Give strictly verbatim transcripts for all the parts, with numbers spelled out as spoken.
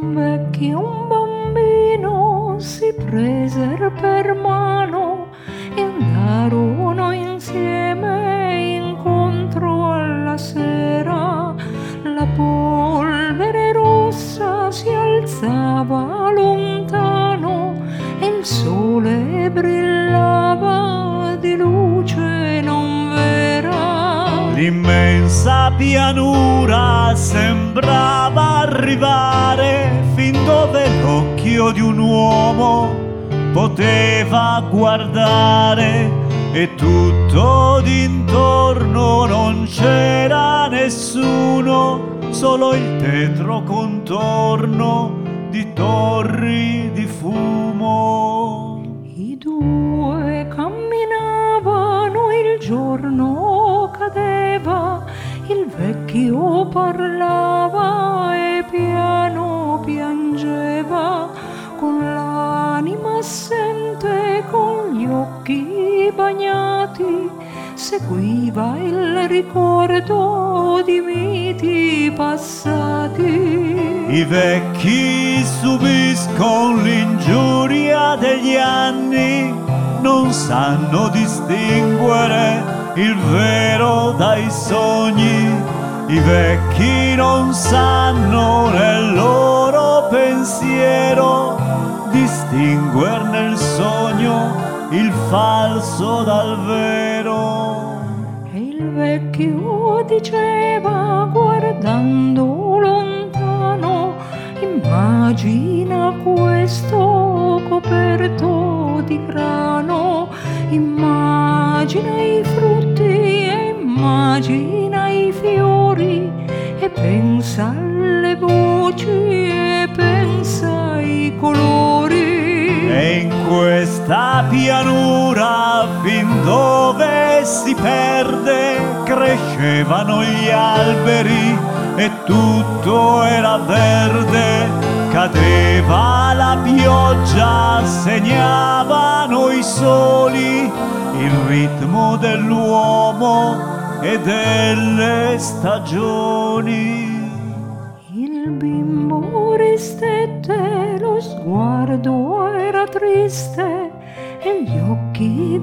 Un vecchio e un bambino si presero per mano e andarono insieme incontro alla sera. La polvere rossa si alzava lontano e il sole brillava di luce non vera. L'immensa pianura sembrava arrivare fin dove l'occhio di un uomo poteva guardare, e tutto d'intorno non c'era nessuno, solo il tetro contorno di torri di fumo. I due camminavano, il giorno cadeva, il vecchio parlava e piano piangeva, con l'anima assente, con gli occhi bagnati, seguiva il ricordo di miti passati. I vecchi subiscono l'ingiuria degli anni, non sanno distinguere il vero dai sogni. I vecchi non sanno nel loro pensiero distinguere nel sogno il falso dal vero. E il vecchio diceva guardando lontano: immagina questo coperto di grano, immagina i frutti e immagina i fiori, e pensa alle voci e pensa ai colori. E in questa pianura, fin dove si perde, crescevano gli alberi e tutto era verde. Cadeva la pioggia, segnavano i soli il ritmo dell'uomo e delle stagioni. Il bimbo ristette, lo sguardo era triste e gli occhi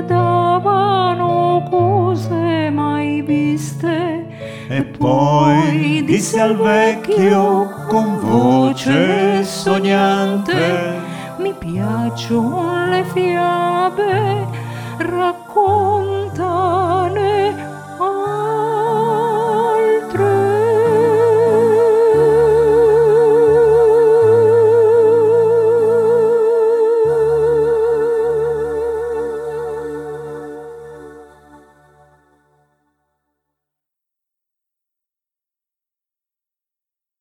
guardavano cose mai viste. E poi disse al vecchio con voce sognante: mi piacciono le fiabe, racconto